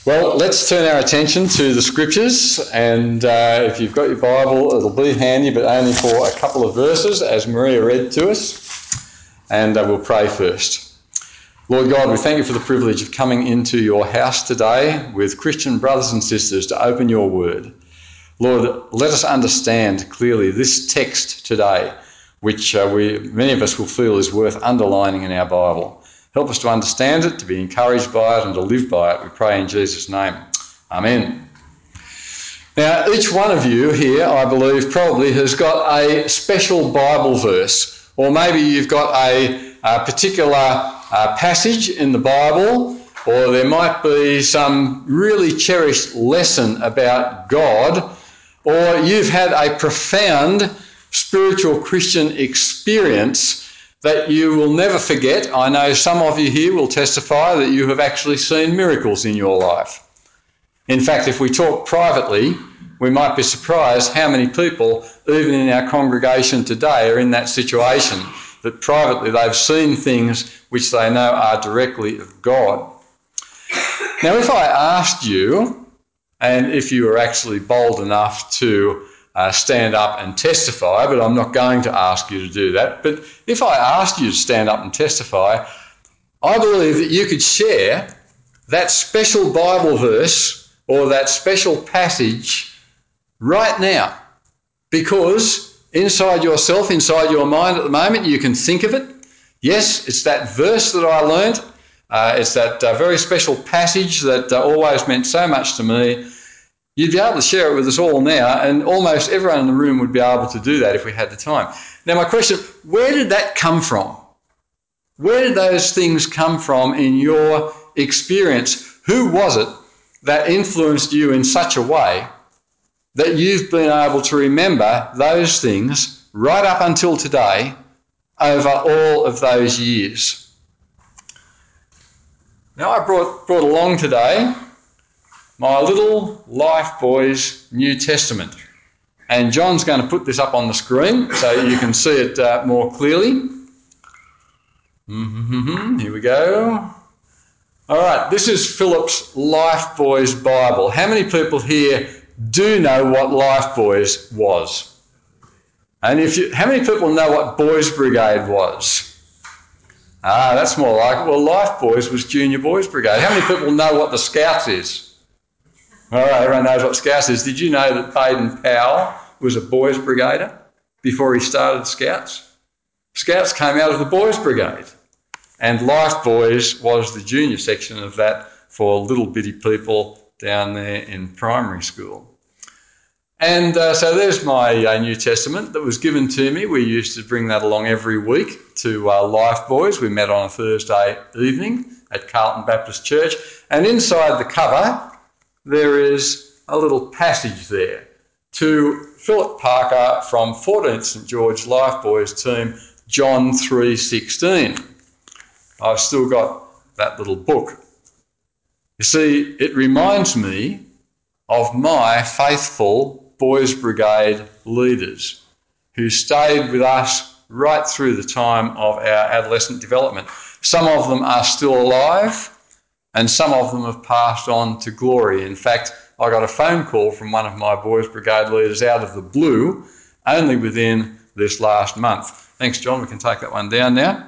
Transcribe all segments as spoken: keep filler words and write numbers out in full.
Well, let's turn our attention to the scriptures, and uh, if you've got your Bible, it'll be handy, but only for a couple of verses, as Maria read to us, and uh, we'll pray first. Lord God, we thank you for the privilege of coming into your house today with Christian brothers and sisters to open your word. Lord, let us understand clearly this text today, which uh, we many of us will feel is worth underlining in our Bible. Help us to understand it, to be encouraged by it and to live by it, we pray in Jesus' name. Amen. Now, each one of you here, I believe, probably has got a special Bible verse, or maybe you've got a, a particular uh, passage in the Bible, or there might be some really cherished lesson about God, or you've had a profound spiritual Christian experience that you will never forget. I know some of you here will testify that you have actually seen miracles in your life. In fact, if we talk privately, we might be surprised how many people, even in our congregation today, are in that situation, that privately they've seen things which they know are directly of God. Now, if I asked you, and if you were actually bold enough to Uh, stand up and testify, but I'm not going to ask you to do that. But if I asked you to stand up and testify, I believe that you could share that special Bible verse or that special passage right now, because inside yourself, inside your mind at the moment, you can think of it. Yes, it's that verse that I learnt. Uh, it's that uh, very special passage that uh, always meant so much to me. You'd be able to share it with us all now, and almost everyone in the room would be able to do that if we had the time. Now, my question, where did that come from? Where did those things come from in your experience? Who was it that influenced you in such a way that you've been able to remember those things right up until today over all of those years? Now, I brought, brought along today my little Life Boys New Testament. And John's going to put this up on the screen so you can see it uh, more clearly. Mm-hmm. Here we go. All right, this is Philip's Life Boys Bible. How many people here do know what Life Boys was? And if you, how many people know what Boys Brigade was? Ah, that's more like it. Well, Life Boys was Junior Boys Brigade. How many people know what the Scouts is? All right, everyone knows what Scouts is. Did you know that Baden Powell was a Boys Brigader before he started Scouts? Scouts came out of the Boys Brigade, and Life Boys was the junior section of that for little bitty people down there in primary school. And uh, so there's my uh, New Testament that was given to me. We used to bring that along every week to uh, Life Boys. We met on a Thursday evening at Carlton Baptist Church, and inside the cover there is a little passage there to Philip Parker from fourteenth St George Life Boys team, John three sixteen. I've still got that little book. You see, it reminds me of my faithful Boys Brigade leaders who stayed with us right through the time of our adolescent development. Some of them are still alive, and some of them have passed on to glory. In fact, I got a phone call from one of my Boys Brigade leaders out of the blue only within this last month. Thanks, John. We can take that one down now.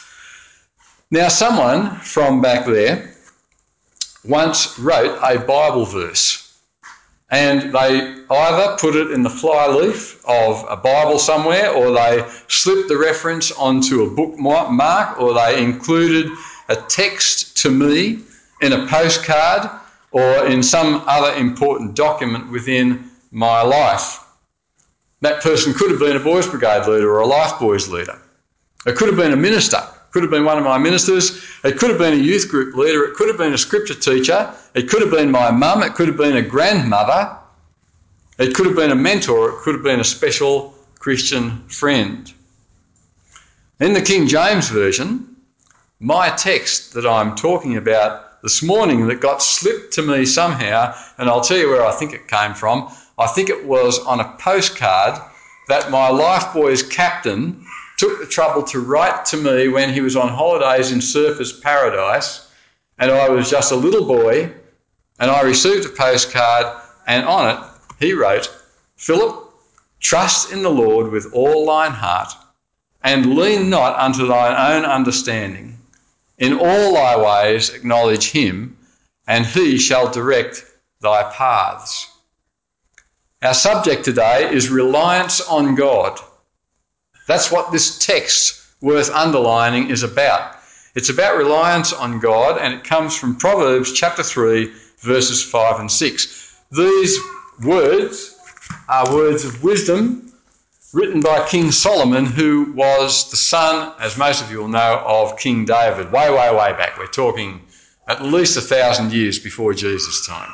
Now, someone from back there once wrote a Bible verse, and they either put it in the flyleaf of a Bible somewhere, or they slipped the reference onto a bookmark, or they included a text to me in a postcard or in some other important document within my life. That person could have been a Boys Brigade leader or a Life Boys leader. It could have been a minister. It could have been one of my ministers. It could have been a youth group leader. It could have been a scripture teacher. It could have been my mum. It could have been a grandmother. It could have been a mentor. It could have been a special Christian friend. In the King James Version, my text that I'm talking about this morning that got slipped to me somehow, and I'll tell you where I think it came from. I think it was on a postcard that my Life Boys captain took the trouble to write to me when he was on holidays in Surfers Paradise, and I was just a little boy And I received a postcard, and on it he wrote, "Philip, trust in the Lord with all thine heart, and lean not unto thine own understanding. In all thy ways acknowledge him, and he shall direct thy paths." Our subject today is reliance on God. That's what this text worth underlining is about. It's about reliance on God, and it comes from Proverbs chapter three, verses five and six. These words are words of wisdom written by King Solomon, who was the son, as most of you will know, of King David, way, way, way back. We're talking at least a thousand years before Jesus' time.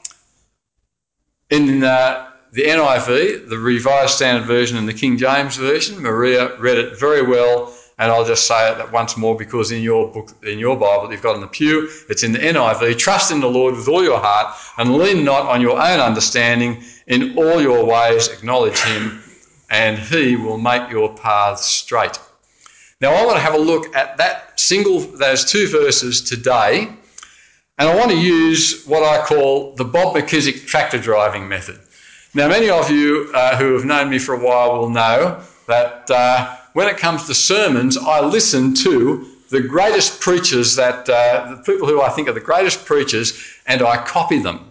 In uh, the N I V, the Revised Standard Version, and the King James Version, Maria read it very well, and I'll just say it once more because in your book, in your Bible that you've got in the pew, it's in the N I V. "Trust in the Lord with all your heart and lean not on your own understanding. In all your ways acknowledge him, and he will make your paths straight." Now I want to have a look at that single, those two verses today, and I want to use what I call the Bob McKissick tractor driving method. Now many of you uh, who have known me for a while will know that uh, when it comes to sermons, I listen to the greatest preachers, that uh, the people who I think are the greatest preachers, and I copy them.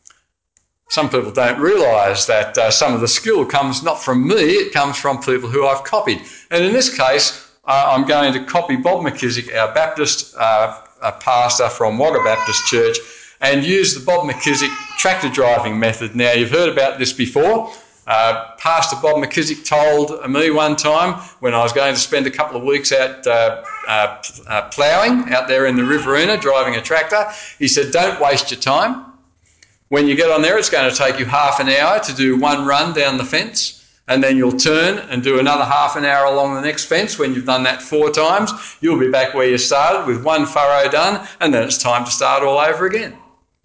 Some people don't realise that uh, some of the skill comes not from me, it comes from people who I've copied. And in this case, uh, I'm going to copy Bob McKissick, our Baptist uh, uh, pastor from Wagga Baptist Church, and use the Bob McKissick tractor driving method. Now, you've heard about this before. Uh, Pastor Bob McKissick told me one time when I was going to spend a couple of weeks out uh, uh, uh, ploughing out there in the Riverina, driving a tractor, he said, "Don't waste your time. When you get on there, it's going to take you half an hour to do one run down the fence, and then you'll turn and do another half an hour along the next fence. When you've done that four times, you'll be back where you started with one furrow done, and then it's time to start all over again."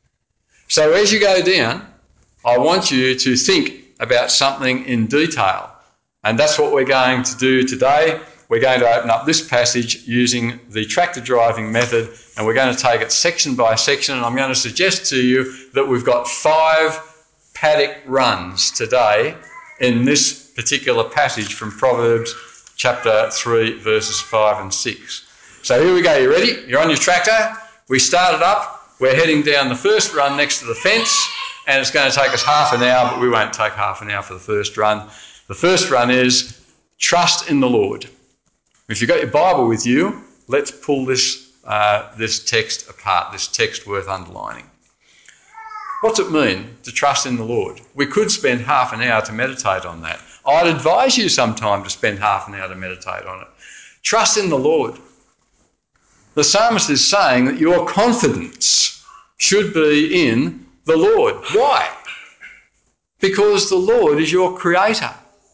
So as you go down, I want you to think about something in detail, and that's what we're going to do today. We're going to open up this passage using the tractor driving method, and we're going to take it section by section, and I'm going to suggest to you that we've got five paddock runs today in this particular passage from Proverbs chapter three, verses five and six. So here we go. You ready? You're on your tractor. We started up. We're heading down the first run next to the fence, and it's going to take us half an hour, but we won't take half an hour for the first run. The first run is trust in the Lord. If you've got your Bible with you, let's pull this, uh, this text apart, this text worth underlining. What's it mean to trust in the Lord? We could spend half an hour to meditate on that. I'd advise you sometime to spend half an hour to meditate on it. Trust in the Lord. The psalmist is saying that your confidence should be in the Lord. Why? Because the Lord is your creator.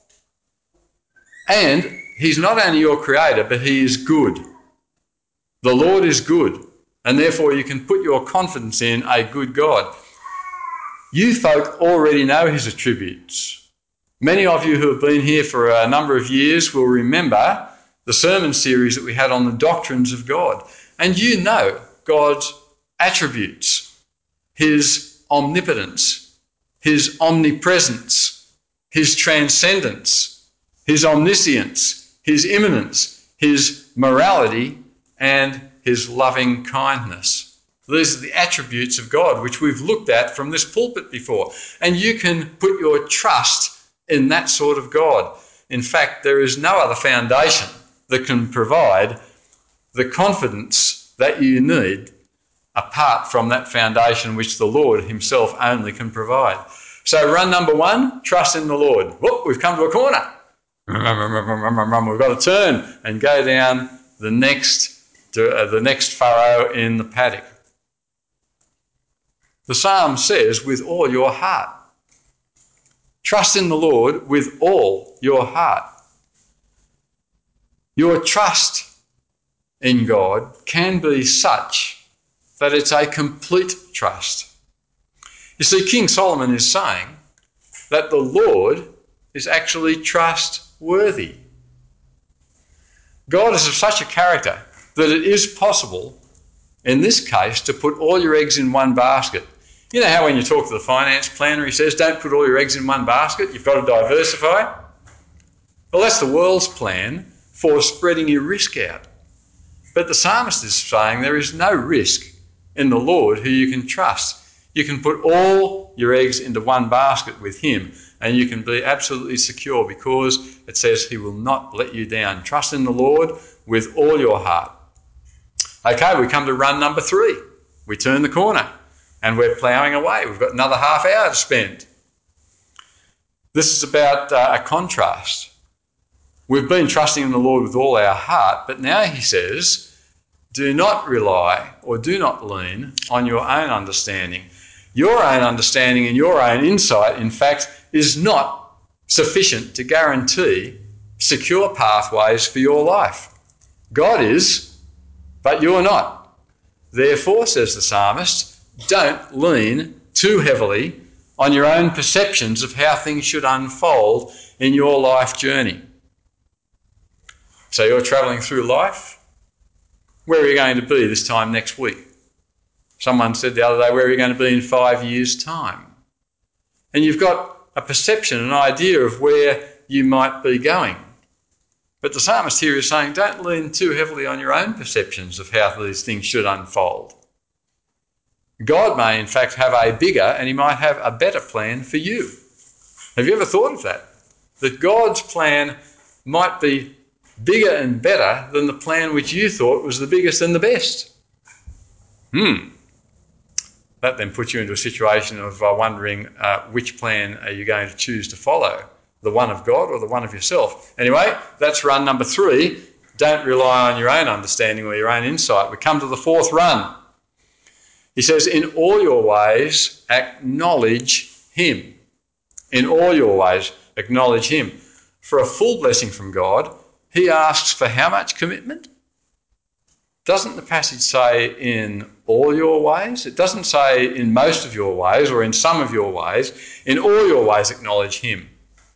And he's not only your creator, but he is good. The Lord is good, and therefore you can put your confidence in a good God. You folk already know his attributes. Many of you who have been here for a number of years will remember the sermon series that we had on the doctrines of God. And you know God's attributes, his omnipotence, his omnipresence, his transcendence, his omniscience, his immanence, his morality, and his loving kindness. These are the attributes of God, which we've looked at from this pulpit before. And you can put your trust in that sort of God. In fact, there is no other foundation that can provide the confidence that you need apart from that foundation which the Lord himself only can provide. So run number one, trust in the Lord. Whoop, we've come to a corner. We've got to turn and go down the next, to, uh, the next furrow in the paddock. The psalm says, with all your heart. Trust in the Lord with all your heart. Your trust in God can be such that it's a complete trust. You see, King Solomon is saying that the Lord is actually trustworthy. God is of such a character that it is possible, in this case, to put all your eggs in one basket. You know how when you talk to the finance planner, he says, don't put all your eggs in one basket, you've got to diversify? Well, that's the world's plan for spreading your risk out. But the psalmist is saying there is no risk in the Lord who you can trust. You can put all your eggs into one basket with him and you can be absolutely secure because it says he will not let you down. Trust in the Lord with all your heart. Okay, we come to run number three. We turn the corner and we're ploughing away. We've got another half hour to spend. This is about uh, a contrast. We've been trusting in the Lord with all our heart, but now he says, do not rely or do not lean on your own understanding. Your own understanding and your own insight, in fact, is not sufficient to guarantee secure pathways for your life. God is, but you're not. Therefore, says the psalmist, don't lean too heavily on your own perceptions of how things should unfold in your life journey. So you're travelling through life. Where are you going to be this time next week? Someone said the other day, where are you going to be in five years' time? And you've got a perception, an idea of where you might be going. But the psalmist here is saying, don't lean too heavily on your own perceptions of how these things should unfold. God may, in fact, have a bigger and he might have a better plan for you. Have you ever thought of that? That God's plan might be bigger and better than the plan which you thought was the biggest and the best. Hmm. That then puts you into a situation of uh, wondering uh, which plan are you going to choose to follow, the one of God or the one of yourself. Anyway, that's run number three. Don't rely on your own understanding or your own insight. We come to the fourth run. He says, in all your ways, acknowledge him. In all your ways, acknowledge him. For a full blessing from God, he asks for how much commitment? Doesn't the passage say in all your ways? It doesn't say in most of your ways or in some of your ways. In all your ways, acknowledge him.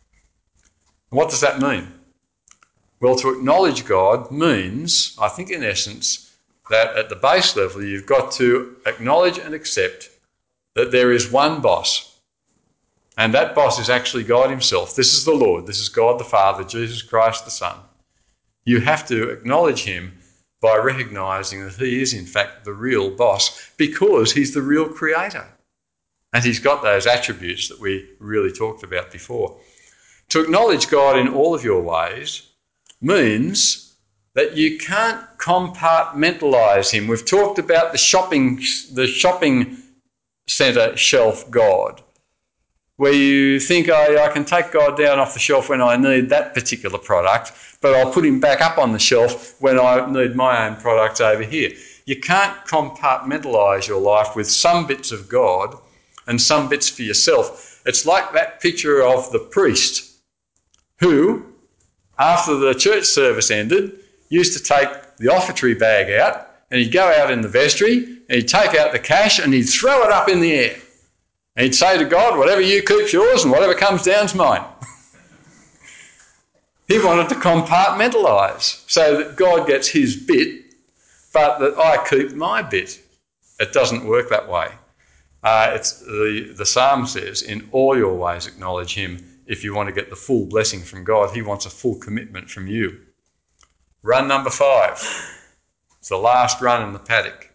What does that mean? Well, to acknowledge God means, I think in essence, that at the base level you've got to acknowledge and accept that there is one boss. And that boss is actually God himself. This is the Lord. This is God the Father, Jesus Christ the Son. You have to acknowledge him by recognising that he is in fact the real boss because he's the real creator. And he's got those attributes that we really talked about before. To acknowledge God in all of your ways means that you can't compartmentalise him. We've talked about the shopping, the shopping centre shelf God, where you think, oh, I can take God down off the shelf when I need that particular product, but I'll put him back up on the shelf when I need my own products over here. You can't compartmentalise your life with some bits of God and some bits for yourself. It's like that picture of the priest who, after the church service ended, used to take the offertory bag out and he'd go out in the vestry and he'd take out the cash and he'd throw it up in the air. And he'd say to God, whatever you keep's yours and whatever comes down's mine. He wanted to compartmentalise so that God gets his bit, but that I keep my bit. It doesn't work that way. Uh, it's the, the psalm says, in all your ways acknowledge him. If you want to get the full blessing from God, he wants a full commitment from you. Run number five. It's the last run in the paddock.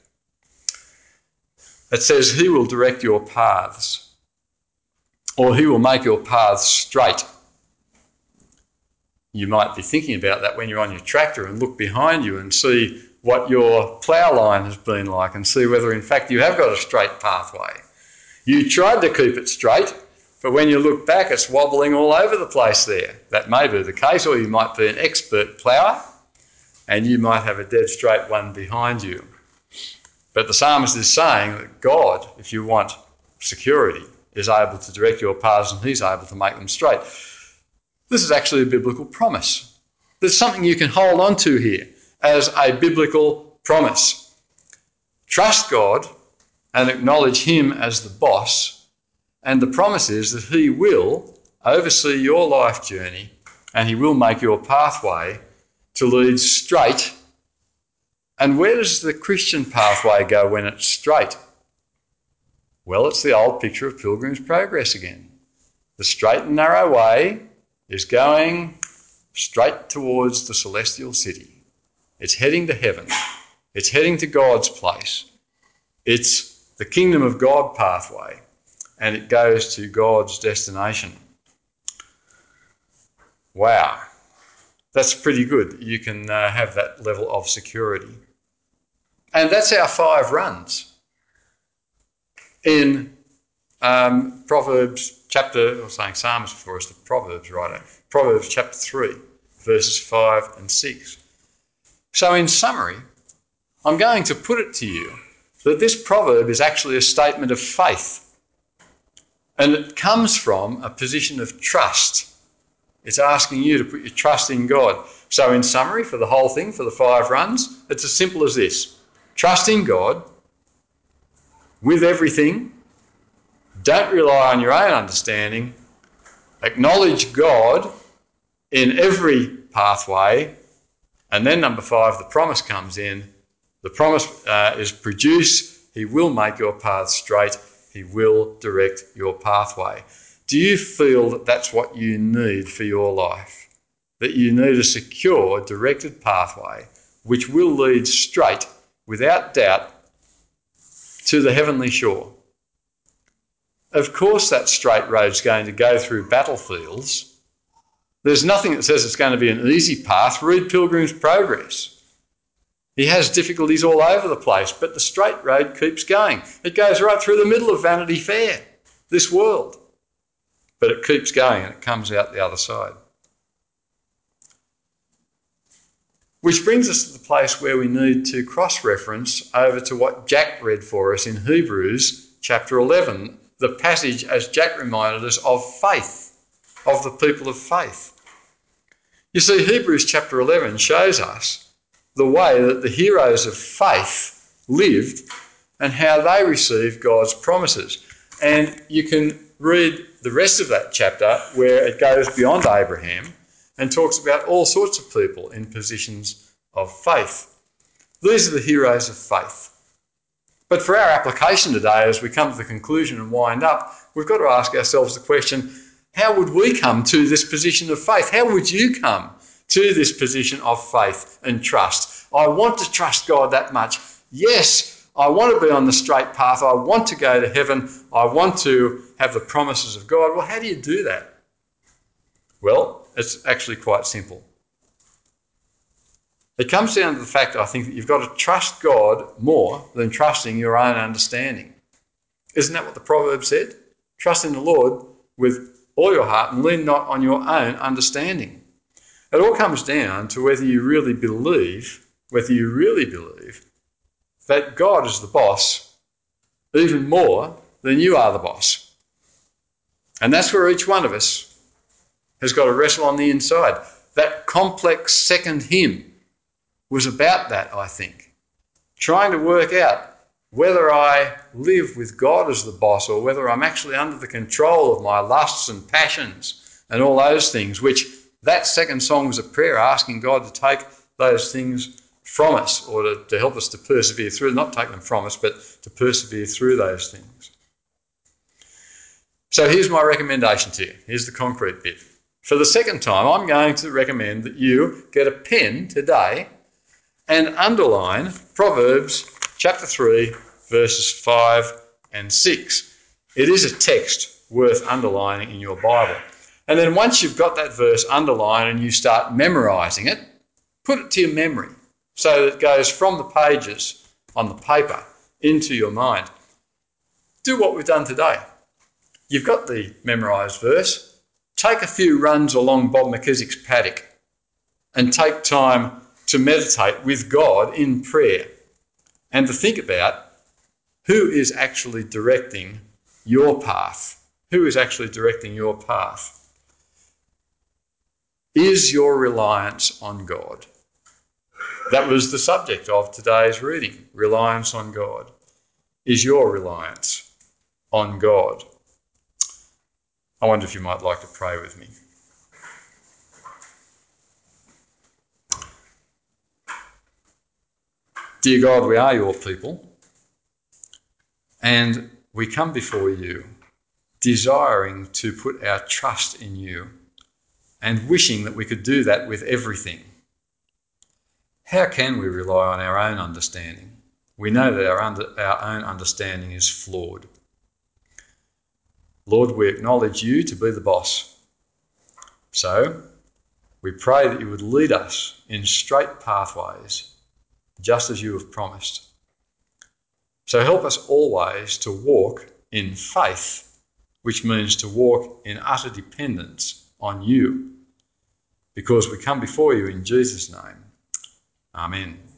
It says he will direct your paths, or he will make your paths straight. You might be thinking about that when you're on your tractor and look behind you and see what your plough line has been like and see whether in fact you have got a straight pathway. You tried to keep it straight, but when you look back it's wobbling all over the place there. That may be the case, or you might be an expert plougher and you might have a dead straight one behind you. But the psalmist is saying that God, if you want security, is able to direct your paths and he's able to make them straight. This is actually a biblical promise. There's something you can hold on to here as a biblical promise. Trust God and acknowledge him as the boss, and the promise is that he will oversee your life journey and he will make your pathway to lead straight. And where does the Christian pathway go when it's straight? Well, it's the old picture of Pilgrim's Progress again. The straight and narrow way is going straight towards the celestial city. It's heading to heaven. It's heading to God's place. It's the kingdom of God pathway, and it goes to God's destination. Wow, that's pretty good. You can uh, have that level of security. And that's our five runs. In um, Proverbs chapter, I was saying Psalms before us, the Proverbs writer, Proverbs chapter three, verses five and six. So in summary, I'm going to put it to you that this proverb is actually a statement of faith. And it comes from a position of trust. It's asking you to put your trust in God. So in summary, for the whole thing, for the five runs, it's as simple as this. Trust in God with everything. Don't rely on your own understanding. Acknowledge God in every pathway. And then number five, the promise comes in. The promise uh, is produce. He will make your path straight. He will direct your pathway. Do you feel that that's what you need for your life? That you need a secure, directed pathway which will lead straight, without doubt, to the heavenly shore? Of course that straight road's going to go through battlefields. There's nothing that says it's going to be an easy path. Read Pilgrim's Progress. He has difficulties all over the place, but the straight road keeps going. It goes right through the middle of Vanity Fair, this world. But it keeps going and it comes out the other side. Which brings us to the place where we need to cross-reference over to what Jack read for us in Hebrews chapter eleven, the passage, as Jack reminded us, of faith, of the people of faith. You see, Hebrews chapter eleven shows us the way that the heroes of faith lived and how they received God's promises. And you can read the rest of that chapter where it goes beyond Abraham and talks about all sorts of people in positions of faith. These are the heroes of faith. But for our application today, as we come to the conclusion and wind up, we've got to ask ourselves the question, how would we come to this position of faith? How would you come to this position of faith and trust? I want to trust God that much. Yes, I want to be on the straight path. I want to go to heaven. I want to have the promises of God. Well, how do you do that? Well, it's actually quite simple. It comes down to the fact, I think, that you've got to trust God more than trusting your own understanding. Isn't that what the proverb said? Trust in the Lord with all your heart and lean not on your own understanding. It all comes down to whether you really believe, whether you really believe that God is the boss even more than you are the boss. And that's where each one of us has got to wrestle on the inside. That complex second hymn was about that, I think. Trying to work out whether I live with God as the boss or whether I'm actually under the control of my lusts and passions and all those things, which that second song was a prayer asking God to take those things from us, or to, to help us to persevere through, not take them from us, but to persevere through those things. So here's my recommendation to you. Here's the concrete bit. For the second time, I'm going to recommend that you get a pen today and underline Proverbs chapter three, verses five and six. It is a text worth underlining in your Bible. And then once you've got that verse underlined and you start memorising it, put it to your memory so that it goes from the pages on the paper into your mind. Do what we've done today. You've got the memorised verse. Take a few runs along Bob McKissick's paddock and take time to meditate with God in prayer and to think about who is actually directing your path. Who is actually directing your path? Is your reliance on God? That was the subject of today's reading, reliance on God. Is your reliance on God? I wonder if you might like to pray with me. Dear God, we are your people, and we come before you desiring to put our trust in you and wishing that we could do that with everything. How can we rely on our own understanding? We know that our, under, our own understanding is flawed. Lord, we acknowledge you to be the boss. So we pray that you would lead us in straight pathways, just as you have promised. So help us always to walk in faith, which means to walk in utter dependence on you, because we come before you in Jesus' name. Amen.